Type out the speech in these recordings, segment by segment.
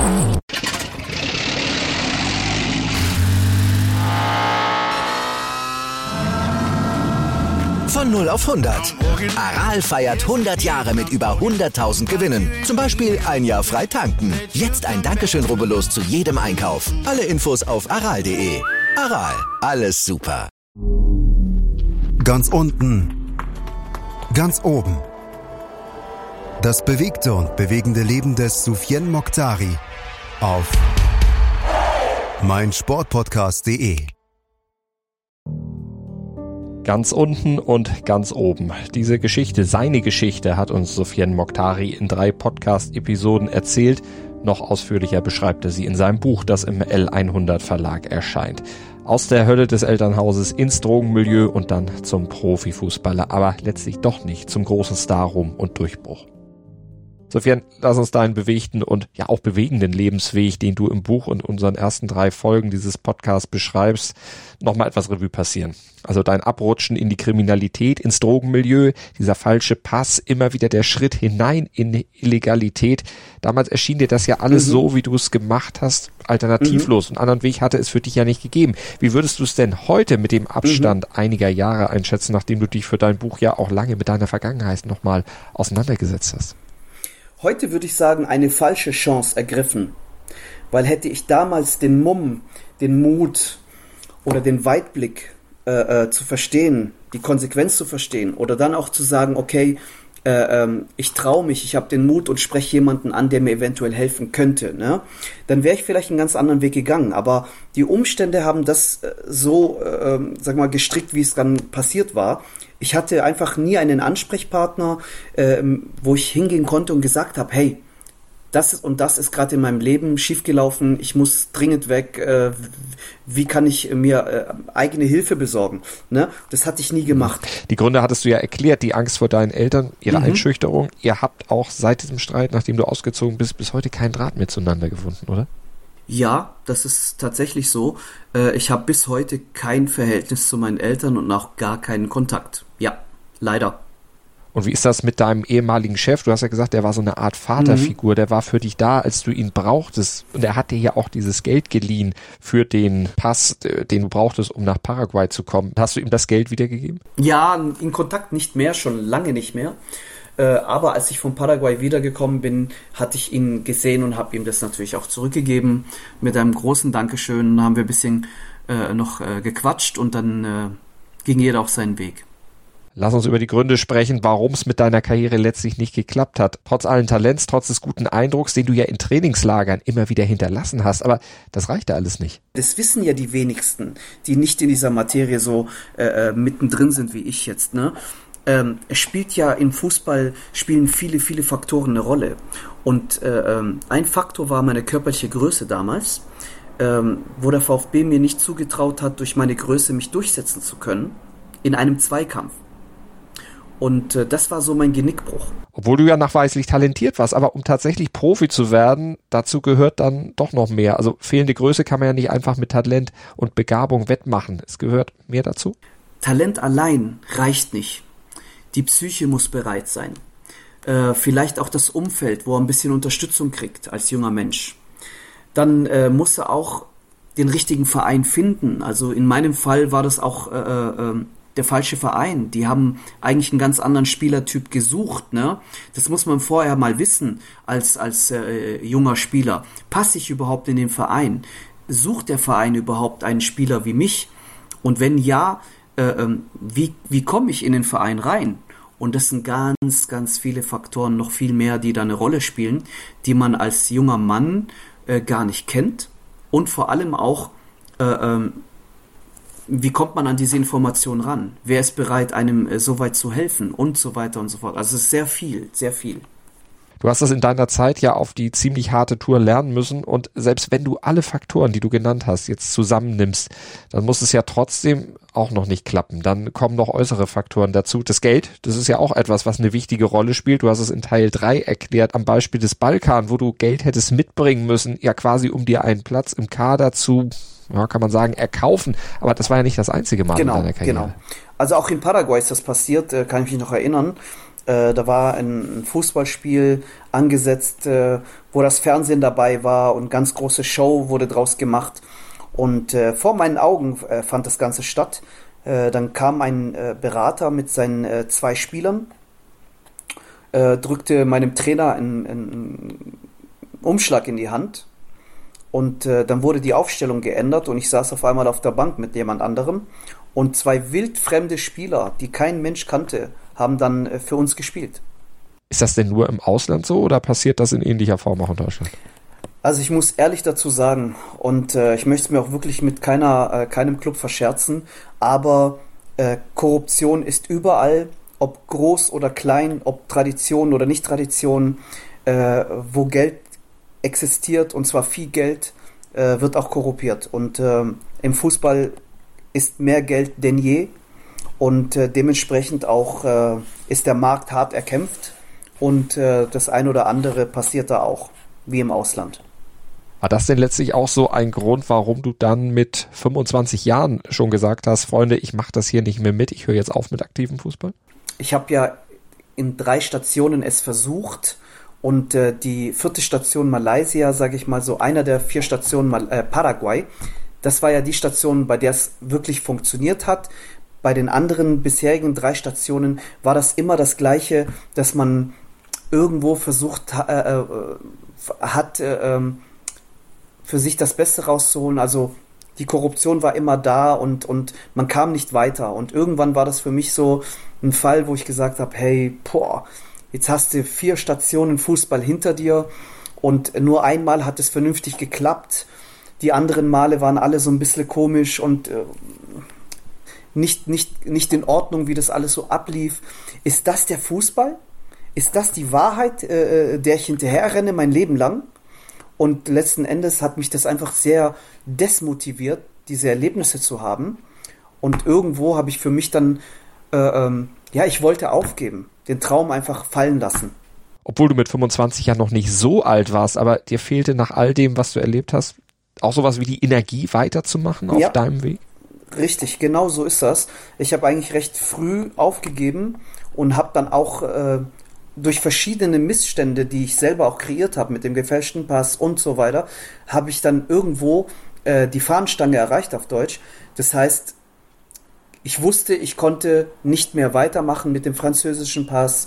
Von 0 auf 100. Aral feiert 100 Jahre mit über 100.000 Gewinnen. Zum Beispiel ein Jahr frei tanken. Jetzt ein Dankeschön, rubbellos zu jedem Einkauf. Alle Infos auf aral.de. Aral, alles super. Ganz unten, ganz oben. Das bewegte und bewegende Leben des Soufiane Mokhtari auf meinsportpodcast.de. Ganz unten und ganz oben. Diese Geschichte, seine Geschichte, hat uns Soufiane Mokhtari in 3 Podcast-Episoden erzählt. Noch ausführlicher beschreibt er sie in seinem Buch, das im L100 Verlag erscheint. Aus der Hölle des Elternhauses ins Drogenmilieu und dann zum Profifußballer, aber letztlich doch nicht zum großen Star-Ruhm und Durchbruch. Soufiane, lass uns deinen bewegten und ja auch bewegenden Lebensweg, den du im Buch und unseren ersten 3 Folgen dieses Podcasts beschreibst, nochmal etwas Revue passieren. Also dein Abrutschen in die Kriminalität, ins Drogenmilieu, dieser falsche Pass, immer wieder der Schritt hinein in Illegalität. Damals erschien dir das ja alles so, wie du es gemacht hast, alternativlos. Einen anderen Weg hatte es für dich ja nicht gegeben. Wie würdest du es denn heute mit dem Abstand einiger Jahre einschätzen, nachdem du dich für dein Buch ja auch lange mit deiner Vergangenheit nochmal auseinandergesetzt hast? Heute würde ich sagen, eine falsche Chance ergriffen. Weil hätte ich damals den Mumm, den Mut oder den Weitblick zu verstehen, die Konsequenz zu verstehen oder dann auch zu sagen, okay, ich traue mich, ich habe den Mut und spreche jemanden an, der mir eventuell helfen könnte, ne? Dann wäre ich vielleicht einen ganz anderen Weg gegangen. Aber die Umstände haben das so, gestrickt, wie es dann passiert war. Ich hatte einfach nie einen Ansprechpartner, wo ich hingehen konnte und gesagt habe, hey, das ist gerade in meinem Leben schiefgelaufen, ich muss dringend weg, wie kann ich mir eigene Hilfe besorgen? Ne? Das hatte ich nie gemacht. Die Gründe hattest du ja erklärt, die Angst vor deinen Eltern, ihre Einschüchterung. Ihr habt auch seit diesem Streit, nachdem du ausgezogen bist, bis heute keinen Draht mehr zueinander gefunden, oder? Ja, das ist tatsächlich so. Ich habe bis heute kein Verhältnis zu meinen Eltern und auch gar keinen Kontakt. Ja, leider. Und wie ist das mit deinem ehemaligen Chef? Du hast ja gesagt, der war so eine Art Vaterfigur, der war für dich da, als du ihn brauchtest. Und er hat dir ja auch dieses Geld geliehen für den Pass, den du brauchtest, um nach Paraguay zu kommen. Hast du ihm das Geld wiedergegeben? Ja, in Kontakt nicht mehr, schon lange nicht mehr. Aber als ich von Paraguay wiedergekommen bin, hatte ich ihn gesehen und habe ihm das natürlich auch zurückgegeben. Mit einem großen Dankeschön haben wir ein bisschen noch gequatscht und dann ging jeder auf seinen Weg. Lass uns über die Gründe sprechen, warum es mit deiner Karriere letztlich nicht geklappt hat. Trotz allen Talents, trotz des guten Eindrucks, den du ja in Trainingslagern immer wieder hinterlassen hast. Aber das reichte alles nicht. Das wissen ja die wenigsten, die nicht in dieser Materie so mittendrin sind wie ich jetzt, ne? Es spielt ja im Fußball, spielen viele, viele Faktoren eine Rolle. Und ein Faktor war meine körperliche Größe damals, wo der VfB mir nicht zugetraut hat, durch meine Größe mich durchsetzen zu können in einem Zweikampf. Und das war so mein Genickbruch. Obwohl du ja nachweislich talentiert warst, aber um tatsächlich Profi zu werden, dazu gehört dann doch noch mehr. Also fehlende Größe kann man ja nicht einfach mit Talent und Begabung wettmachen. Es gehört mehr dazu. Talent allein reicht nicht. Die Psyche muss bereit sein. Vielleicht auch das Umfeld, wo er ein bisschen Unterstützung kriegt als junger Mensch. Dann muss er auch den richtigen Verein finden. Also in meinem Fall war das auch der falsche Verein. Die haben eigentlich einen ganz anderen Spielertyp gesucht, ne? Das muss man vorher mal wissen als junger Spieler. Passe ich überhaupt in den Verein? Sucht der Verein überhaupt einen Spieler wie mich? Und wenn ja, wie komme ich in den Verein rein? Und das sind ganz, ganz viele Faktoren, noch viel mehr, die da eine Rolle spielen, die man als junger Mann gar nicht kennt. Und vor allem auch, wie kommt man an diese Information ran? Wer ist bereit, einem so weit zu helfen? Und so weiter und so fort. Also es ist sehr viel, sehr viel. Du hast das in deiner Zeit ja auf die ziemlich harte Tour lernen müssen und selbst wenn du alle Faktoren, die du genannt hast, jetzt zusammennimmst, dann muss es ja trotzdem auch noch nicht klappen. Dann kommen noch äußere Faktoren dazu. Das Geld, das ist ja auch etwas, was eine wichtige Rolle spielt. Du hast es in Teil 3 erklärt, am Beispiel des Balkan, wo du Geld hättest mitbringen müssen, ja quasi um dir einen Platz im Kader zu, ja, kann man sagen, erkaufen. Aber das war ja nicht das einzige Mal in deiner Karriere. Genau. Also auch in Paraguay ist das passiert, kann ich mich noch erinnern. Da war ein Fußballspiel angesetzt, wo das Fernsehen dabei war und ganz große Show wurde draus gemacht. Und vor meinen Augen fand das Ganze statt. Dann kam ein Berater mit seinen 2 Spielern, drückte meinem Trainer einen Umschlag in die Hand und dann wurde die Aufstellung geändert und ich saß auf einmal auf der Bank mit jemand anderem und 2 wildfremde Spieler, die kein Mensch kannte, haben dann für uns gespielt. Ist das denn nur im Ausland so oder passiert das in ähnlicher Form auch in Deutschland? Also ich muss ehrlich dazu sagen, und ich möchte es mir auch wirklich mit keinem Club verscherzen, aber Korruption ist überall, ob groß oder klein, ob Tradition oder nicht Tradition, wo Geld existiert, und zwar viel Geld, wird auch korrumpiert. Und im Fußball ist mehr Geld denn je und dementsprechend auch ist der Markt hart erkämpft und das ein oder andere passiert da auch, wie im Ausland. War das denn letztlich auch so ein Grund, warum du dann mit 25 Jahren schon gesagt hast, Freunde, ich mache das hier nicht mehr mit, ich höre jetzt auf mit aktivem Fußball? Ich habe ja in 3 Stationen es versucht und die 4. Station Malaysia, sage ich mal so, einer der 4 Stationen Paraguay, das war ja die Station, bei der es wirklich funktioniert hat. Bei den anderen bisherigen 3 Stationen war das immer das Gleiche, dass man irgendwo versucht hat, für sich das Beste rauszuholen. Also die Korruption war immer da und man kam nicht weiter. Und irgendwann war das für mich so ein Fall, wo ich gesagt habe, hey, jetzt hast du 4 Stationen Fußball hinter dir und nur einmal hat es vernünftig geklappt. Die anderen Male waren alle so ein bisschen komisch und nicht in Ordnung, wie das alles so ablief. Ist das der Fußball? Ist das die Wahrheit, der ich hinterher renne mein Leben lang? Und letzten Endes hat mich das einfach sehr desmotiviert, diese Erlebnisse zu haben. Und irgendwo habe ich für mich dann, ich wollte aufgeben, den Traum einfach fallen lassen. Obwohl du mit 25 ja noch nicht so alt warst, aber dir fehlte nach all dem, was du erlebt hast, auch sowas wie die Energie weiterzumachen auf deinem Weg? Richtig, genau so ist das. Ich habe eigentlich recht früh aufgegeben und habe dann auch durch verschiedene Missstände, die ich selber auch kreiert habe mit dem gefälschten Pass und so weiter, habe ich dann irgendwo die Fahnenstange erreicht auf Deutsch. Das heißt, ich wusste, ich konnte nicht mehr weitermachen mit dem französischen Pass.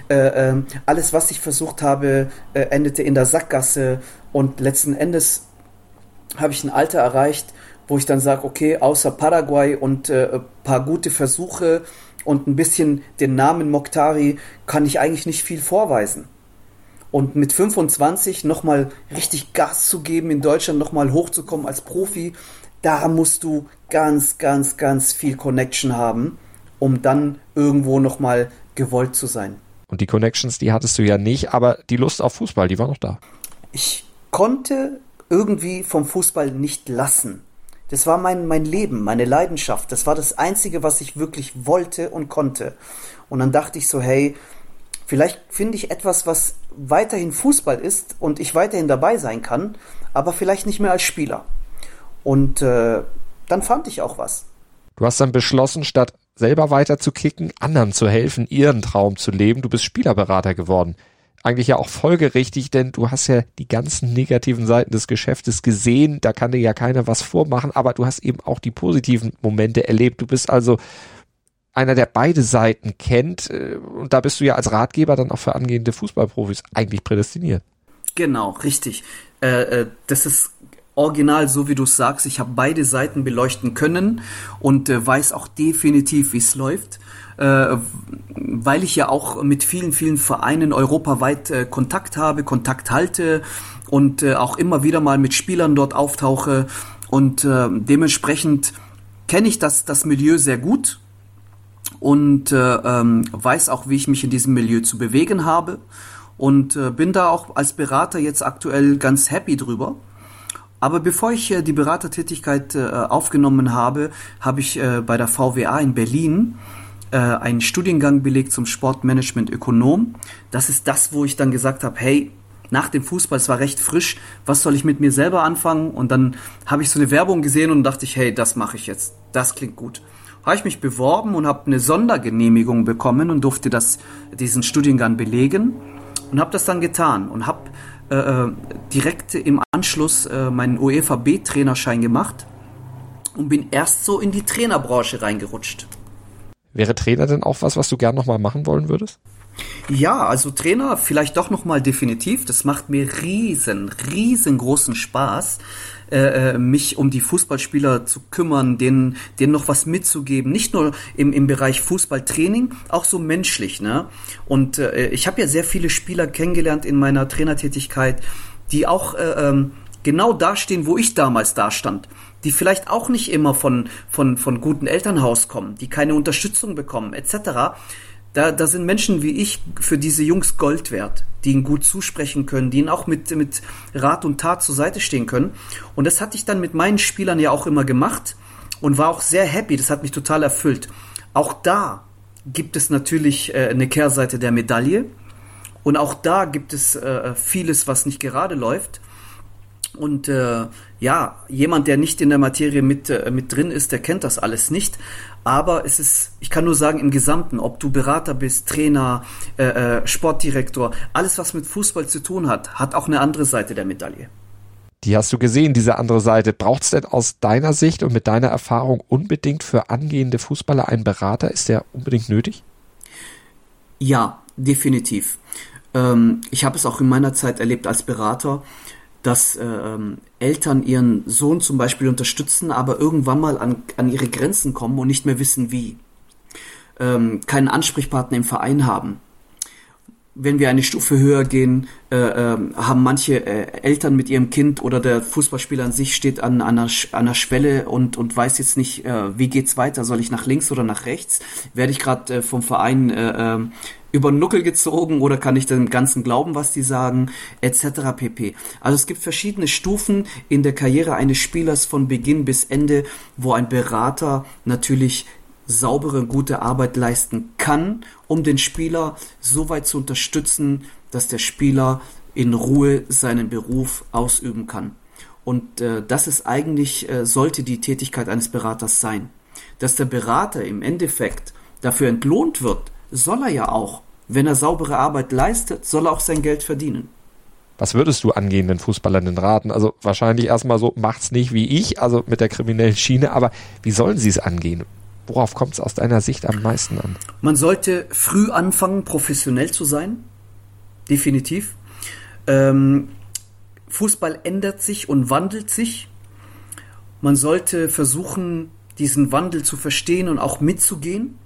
Alles, was ich versucht habe, endete in der Sackgasse und letzten Endes habe ich ein Alter erreicht, wo ich dann sage, okay, außer Paraguay und paar gute Versuche und ein bisschen den Namen Mokhtari kann ich eigentlich nicht viel vorweisen. Und mit 25 nochmal richtig Gas zu geben, in Deutschland nochmal hochzukommen als Profi, da musst du ganz, ganz, ganz viel Connection haben, um dann irgendwo nochmal gewollt zu sein. Und die Connections, die hattest du ja nicht, aber die Lust auf Fußball, die war noch da. Ich konnte irgendwie vom Fußball nicht lassen. Das war mein Leben, meine Leidenschaft. Das war das Einzige, was ich wirklich wollte und konnte. Und dann dachte ich so, hey, vielleicht finde ich etwas, was weiterhin Fußball ist und ich weiterhin dabei sein kann, aber vielleicht nicht mehr als Spieler. Und dann fand ich auch was. Du hast dann beschlossen, statt selber weiter zu kicken, anderen zu helfen, ihren Traum zu leben. Du bist Spielerberater geworden. Eigentlich ja auch folgerichtig, denn du hast ja die ganzen negativen Seiten des Geschäftes gesehen, da kann dir ja keiner was vormachen, aber du hast eben auch die positiven Momente erlebt. Du bist also einer, der beide Seiten kennt und da bist du ja als Ratgeber dann auch für angehende Fußballprofis eigentlich prädestiniert. Genau, richtig. Das ist original, so wie du es sagst. Ich habe beide Seiten beleuchten können und weiß auch definitiv, wie es läuft. Weil ich ja auch mit vielen, vielen Vereinen europaweit Kontakt halte und auch immer wieder mal mit Spielern dort auftauche und dementsprechend kenne ich das Milieu sehr gut und weiß auch, wie ich mich in diesem Milieu zu bewegen habe und bin da auch als Berater jetzt aktuell ganz happy drüber. Aber bevor ich die Beratertätigkeit aufgenommen habe, habe ich bei der VWA in Berlin einen Studiengang belegt zum Sportmanagement Ökonom. Das ist das, wo ich dann gesagt habe, hey, nach dem Fußball, es war recht frisch, was soll ich mit mir selber anfangen? Und dann habe ich so eine Werbung gesehen und dachte ich, hey, das mache ich jetzt, das klingt gut. habe ich mich beworben und habe eine Sondergenehmigung bekommen und durfte diesen Studiengang belegen und habe das dann getan und habe direkt im Anschluss meinen UEFA B-Trainerschein gemacht und bin erst so in die Trainerbranche reingerutscht. Wäre Trainer denn auch was du gern nochmal machen wollen würdest? Also Trainer vielleicht doch nochmal definitiv. Das macht mir riesengroßen Spaß, mich um die Fußballspieler zu kümmern, denen noch was mitzugeben. Nicht nur im Bereich Fußballtraining, auch so menschlich, ne? Und ich habe ja sehr viele Spieler kennengelernt in meiner Trainertätigkeit, die auch genau dastehen, wo ich damals dastand. Die vielleicht auch nicht immer von gutem Elternhaus kommen, die keine Unterstützung bekommen, etc. Da sind Menschen wie ich für diese Jungs Gold wert, die ihnen gut zusprechen können, die ihnen auch mit Rat und Tat zur Seite stehen können. Und das hatte ich dann mit meinen Spielern ja auch immer gemacht und war auch sehr happy, das hat mich total erfüllt. Auch da gibt es natürlich eine Kehrseite der Medaille und auch da gibt es vieles, was nicht gerade läuft. Und jemand, der nicht in der Materie mit drin ist, der kennt das alles nicht. Aber ich kann nur sagen, im Gesamten, ob du Berater bist, Trainer, Sportdirektor, alles, was mit Fußball zu tun hat auch eine andere Seite der Medaille. Die hast du gesehen, diese andere Seite. Braucht es denn aus deiner Sicht und mit deiner Erfahrung unbedingt für angehende Fußballer einen Berater? Ist der unbedingt nötig? Ja, definitiv. Ich habe es auch in meiner Zeit erlebt als Berater, dass Eltern ihren Sohn zum Beispiel unterstützen, aber irgendwann mal an ihre Grenzen kommen und nicht mehr wissen, wie. Keinen Ansprechpartner im Verein haben. Wenn wir eine Stufe höher gehen, haben manche Eltern mit ihrem Kind oder der Fußballspieler an sich steht an einer Schwelle und weiß jetzt nicht, wie geht's weiter, soll ich nach links oder nach rechts? Werde ich gerade vom Verein über den Nuckel gezogen oder kann ich dem Ganzen glauben, was die sagen, etc. pp. Also es gibt verschiedene Stufen in der Karriere eines Spielers von Beginn bis Ende, wo ein Berater natürlich saubere, gute Arbeit leisten kann, um den Spieler so weit zu unterstützen, dass der Spieler in Ruhe seinen Beruf ausüben kann. Und das ist eigentlich, sollte die Tätigkeit eines Beraters sein. Dass der Berater im Endeffekt dafür entlohnt wird, soll er ja auch. Wenn er saubere Arbeit leistet, soll er auch sein Geld verdienen. Was würdest du angehenden Fußballern denn raten? Also wahrscheinlich erstmal so, macht's nicht wie ich, also mit der kriminellen Schiene, aber wie sollen sie es angehen? Worauf kommt es aus deiner Sicht am meisten an? Man sollte früh anfangen, professionell zu sein. Definitiv. Fußball ändert sich und wandelt sich. Man sollte versuchen, diesen Wandel zu verstehen und auch mitzugehen.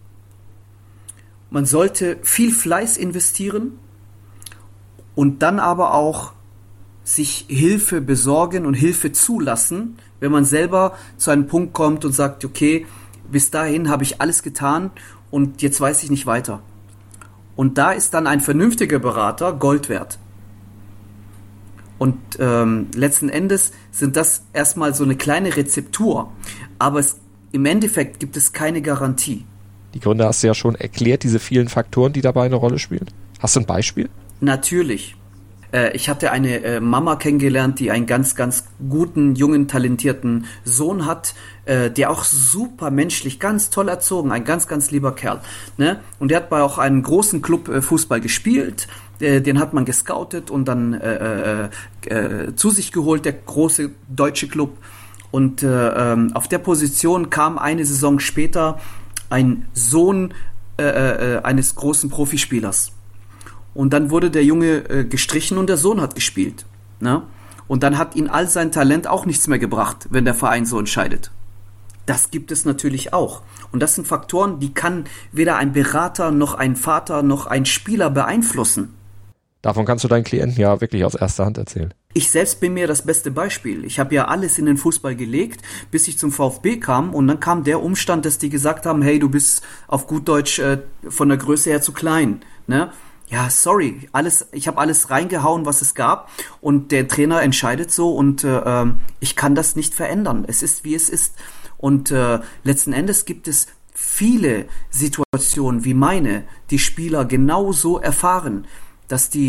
Man sollte viel Fleiß investieren und dann aber auch sich Hilfe besorgen und Hilfe zulassen, wenn man selber zu einem Punkt kommt und sagt, okay, bis dahin habe ich alles getan und jetzt weiß ich nicht weiter. Und da ist dann ein vernünftiger Berater Gold wert. Und letzten Endes sind das erstmal so eine kleine Rezeptur, aber im Endeffekt gibt es keine Garantie. Die Gründe hast du ja schon erklärt, diese vielen Faktoren, die dabei eine Rolle spielen. Hast du ein Beispiel? Natürlich. Ich hatte eine Mama kennengelernt, die einen ganz, ganz guten, jungen, talentierten Sohn hat, der auch super menschlich, ganz toll erzogen, ein ganz, ganz lieber Kerl. Ne? Und der hat bei auch einem großen Club Fußball gespielt, den hat man gescoutet und dann zu sich geholt, der große deutsche Club. Und auf der Position kam eine Saison später ein Sohn eines großen Profispielers. Und dann wurde der Junge gestrichen und der Sohn hat gespielt. Ne? Und dann hat ihn all sein Talent auch nichts mehr gebracht, wenn der Verein so entscheidet. Das gibt es natürlich auch. Und das sind Faktoren, die kann weder ein Berater, noch ein Vater, noch ein Spieler beeinflussen. Davon kannst du deinen Klienten ja wirklich aus erster Hand erzählen. Ich selbst bin mir das beste Beispiel. Ich habe ja alles in den Fußball gelegt, bis ich zum VfB kam. Und dann kam der Umstand, dass die gesagt haben, hey, du bist auf gut Deutsch von der Größe her zu klein. Ne? Ja, sorry, ich habe alles reingehauen, was es gab und der Trainer entscheidet so und ich kann das nicht verändern. Es ist, wie es ist. Und letzten Endes gibt es viele Situationen wie meine, die Spieler genauso erfahren, dass die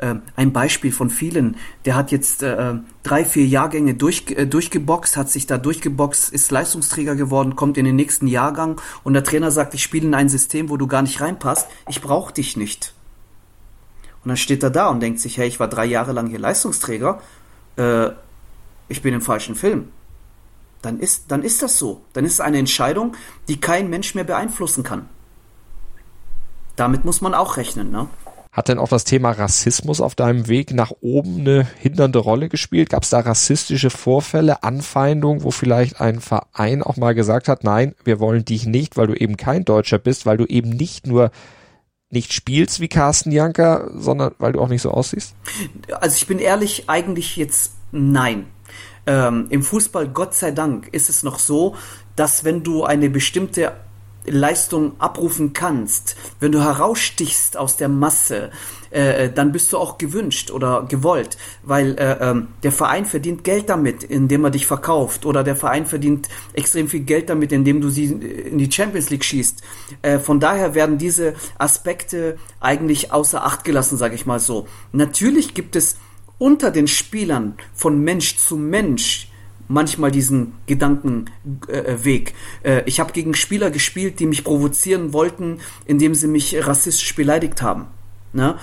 ein Beispiel von vielen. Der hat jetzt 3-4 Jahrgänge durchgeboxt, hat sich da durchgeboxt, ist Leistungsträger geworden, kommt in den nächsten Jahrgang und der Trainer sagt, ich spiele in ein System, wo du gar nicht reinpasst, ich brauche dich nicht. Und dann steht er da und denkt sich, hey, ich war 3 Jahre lang hier Leistungsträger, ich bin im falschen Film. Dann ist das so. Dann ist es eine Entscheidung, die kein Mensch mehr beeinflussen kann. Damit muss man auch rechnen, ne? Hat denn auch das Thema Rassismus auf deinem Weg nach oben eine hindernde Rolle gespielt? Gab es da rassistische Vorfälle, Anfeindungen, wo vielleicht ein Verein auch mal gesagt hat, nein, wir wollen dich nicht, weil du eben kein Deutscher bist, weil du eben nicht nur nicht spielst wie Carsten Janka, sondern weil du auch nicht so aussiehst? Also ich bin ehrlich, eigentlich jetzt nein. Im Fußball, Gott sei Dank, ist es noch so, dass wenn du eine bestimmte Leistung abrufen kannst, wenn du herausstichst aus der Masse, dann bist du auch gewünscht oder gewollt, weil der Verein verdient Geld damit, indem er dich verkauft, oder der Verein verdient extrem viel Geld damit, indem du sie in die Champions League schießt. Von daher werden diese Aspekte eigentlich außer Acht gelassen, sage ich mal so. Natürlich gibt es unter den Spielern von Mensch zu Mensch manchmal diesen Gedankenweg. Ich habe gegen Spieler gespielt, die mich provozieren wollten, indem sie mich rassistisch beleidigt haben. Ne?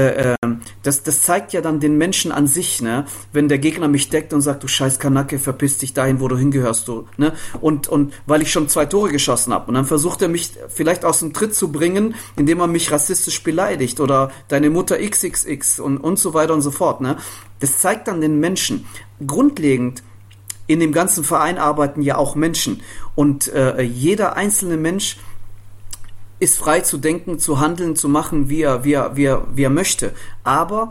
Das zeigt ja dann den Menschen an sich, ne? Wenn der Gegner mich deckt und sagt, du scheiß Kanacke, verpiss dich dahin, wo du hingehörst, du. Ne? Und weil ich schon 2 Tore geschossen habe. Und dann versucht er mich vielleicht aus dem Tritt zu bringen, indem er mich rassistisch beleidigt oder deine Mutter XXX und so weiter und so fort. Ne? Das zeigt dann den Menschen. Grundlegend in dem ganzen Verein arbeiten ja auch Menschen. Und jeder einzelne Mensch ist frei zu denken, zu handeln, zu machen, wie er möchte. Aber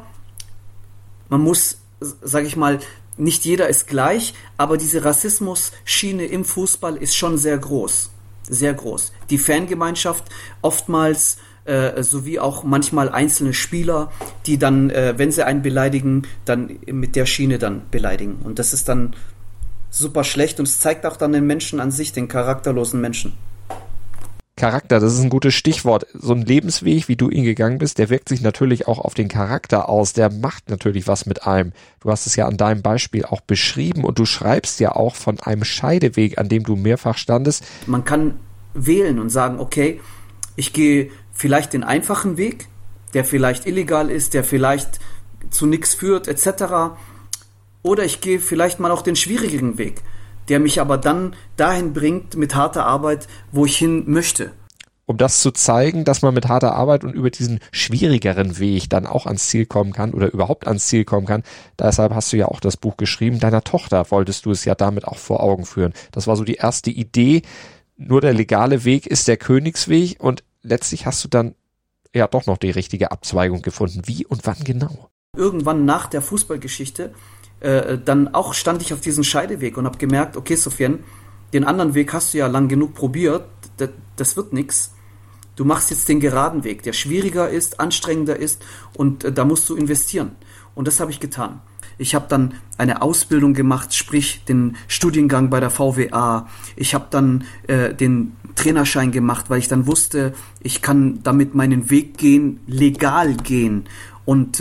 man muss, sage ich mal, nicht jeder ist gleich, aber diese Rassismus-Schiene im Fußball ist schon sehr groß. Sehr groß. Die Fangemeinschaft oftmals, sowie auch manchmal einzelne Spieler, die dann, wenn sie einen beleidigen, dann mit der Schiene dann beleidigen. Und das ist dann super schlecht und es zeigt auch dann den Menschen an sich, den charakterlosen Menschen. Charakter, das ist ein gutes Stichwort. So ein Lebensweg, wie du ihn gegangen bist, der wirkt sich natürlich auch auf den Charakter aus. Der macht natürlich was mit einem. Du hast es ja an deinem Beispiel auch beschrieben und du schreibst ja auch von einem Scheideweg, an dem du mehrfach standest. Man kann wählen und sagen, okay, ich gehe vielleicht den einfachen Weg, der vielleicht illegal ist, der vielleicht zu nichts führt, etc., oder ich gehe vielleicht mal auch den schwierigen Weg, der mich aber dann dahin bringt mit harter Arbeit, wo ich hin möchte. Um das zu zeigen, dass man mit harter Arbeit und über diesen schwierigeren Weg dann auch ans Ziel kommen kann oder überhaupt ans Ziel kommen kann, deshalb hast du ja auch das Buch geschrieben. Deiner Tochter wolltest du es ja damit auch vor Augen führen. Das war so die erste Idee. Nur der legale Weg ist der Königsweg und letztlich hast du dann ja doch noch die richtige Abzweigung gefunden. Wie und wann genau? Irgendwann nach der Fußballgeschichte dann auch stand ich auf diesem Scheideweg und habe gemerkt, okay, Sofian, den anderen Weg hast du ja lang genug probiert, das wird nix. Du machst jetzt den geraden Weg, der schwieriger ist, anstrengender ist und da musst du investieren. Und das habe ich getan. Ich habe dann eine Ausbildung gemacht, sprich den Studiengang bei der VWA. Ich habe dann den Trainerschein gemacht, weil ich dann wusste, ich kann damit meinen Weg gehen, legal gehen. Und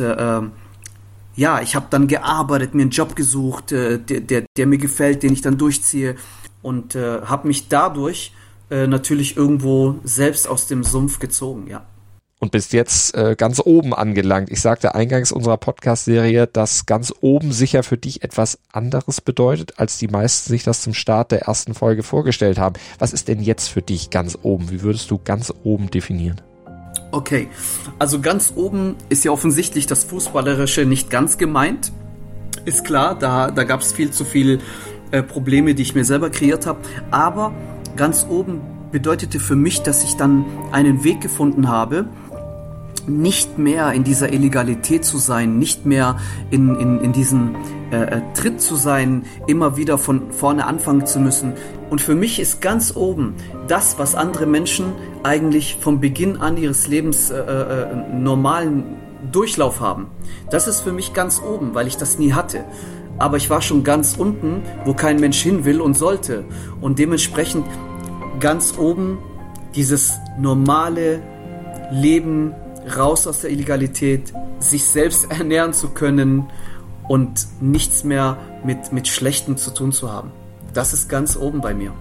ja, ich habe dann gearbeitet, mir einen Job gesucht, der mir gefällt, den ich dann durchziehe und habe mich dadurch natürlich irgendwo selbst aus dem Sumpf gezogen, ja. Und bist jetzt ganz oben angelangt. Ich sagte eingangs unserer Podcast-Serie, dass ganz oben sicher für dich etwas anderes bedeutet, als die meisten sich das zum Start der ersten Folge vorgestellt haben. Was ist denn jetzt für dich ganz oben? Wie würdest du ganz oben definieren? Okay, also ganz oben ist ja offensichtlich das Fußballerische nicht ganz gemeint. Ist klar, da gab es viel zu viele Probleme, die ich mir selber kreiert habe. Aber ganz oben bedeutete für mich, dass ich dann einen Weg gefunden habe, nicht mehr in dieser Illegalität zu sein, nicht mehr in diesem Tritt zu sein, immer wieder von vorne anfangen zu müssen. Und für mich ist ganz oben das, was andere Menschen eigentlich vom Beginn an ihres Lebens normalen Durchlauf haben. Das ist für mich ganz oben, weil ich das nie hatte. Aber ich war schon ganz unten, wo kein Mensch hin will und sollte. Und dementsprechend ganz oben dieses normale Leben, raus aus der Illegalität, sich selbst ernähren zu können und nichts mehr mit Schlechtem zu tun zu haben. Das ist ganz oben bei mir.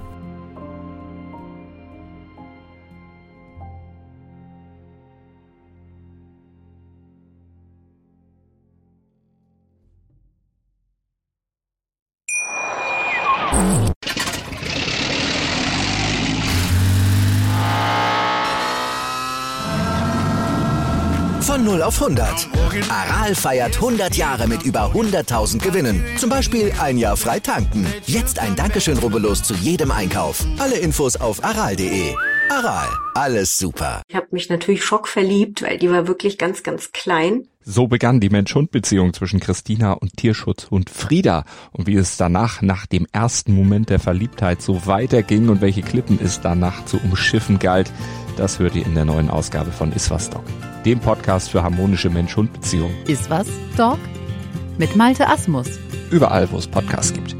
Von 0 auf 100. Aral feiert 100 Jahre mit über 100.000 Gewinnen. Zum Beispiel ein Jahr frei tanken. Jetzt ein Dankeschön, rubbellos zu jedem Einkauf. Alle Infos auf aral.de. Aral, alles super. Ich habe mich natürlich schockverliebt, weil die war wirklich ganz, ganz klein. So begann die Mensch-Hund-Beziehung zwischen Christina und Tierschutzhund Frieda. Und wie es danach, nach dem ersten Moment der Verliebtheit, so weiterging und welche Klippen es danach zu umschiffen galt, das hört ihr in der neuen Ausgabe von Iswas Dog, dem Podcast für harmonische Mensch-Hund-Beziehungen. Iswas Dog mit Malte Asmus. Überall, wo es Podcasts gibt.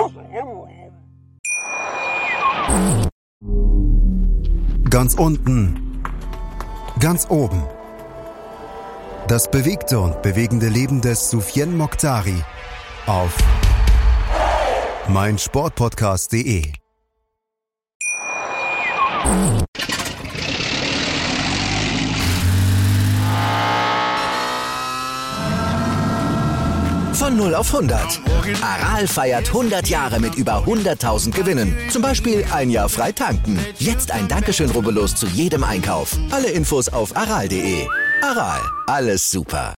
Ganz unten, ganz oben. Das bewegte und bewegende Leben des Soufiane Mokhtari auf meinsportpodcast.de. Von 0 auf 100. Aral feiert 100 Jahre mit über 100.000 Gewinnen. Zum Beispiel ein Jahr frei tanken. Jetzt ein Dankeschön, rubbellos zu jedem Einkauf. Alle Infos auf aral.de. Aral, alles super.